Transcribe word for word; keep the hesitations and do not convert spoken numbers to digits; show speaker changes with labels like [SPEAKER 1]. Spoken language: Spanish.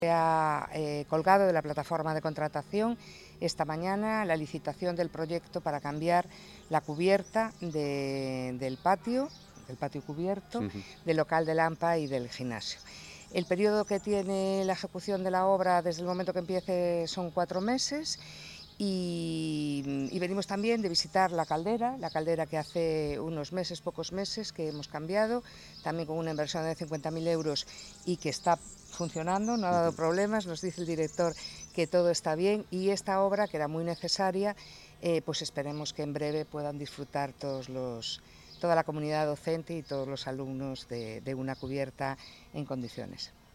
[SPEAKER 1] Se ha eh, colgado de la plataforma de contratación esta mañana la licitación del proyecto para cambiar la cubierta de, del patio, del patio cubierto, uh-huh. del local del AMPA y del gimnasio. El periodo que tiene la ejecución de la obra desde el momento que empiece son cuatro meses. Y, y venimos también de visitar la caldera, la caldera que hace unos meses, pocos meses, que hemos cambiado, también con una inversión de cincuenta mil euros y que está funcionando, no ha dado problemas, nos dice el director que todo está bien, y esta obra, que era muy necesaria, eh, pues esperemos que en breve puedan disfrutar todos los, toda la comunidad docente y todos los alumnos de, de una cubierta en condiciones.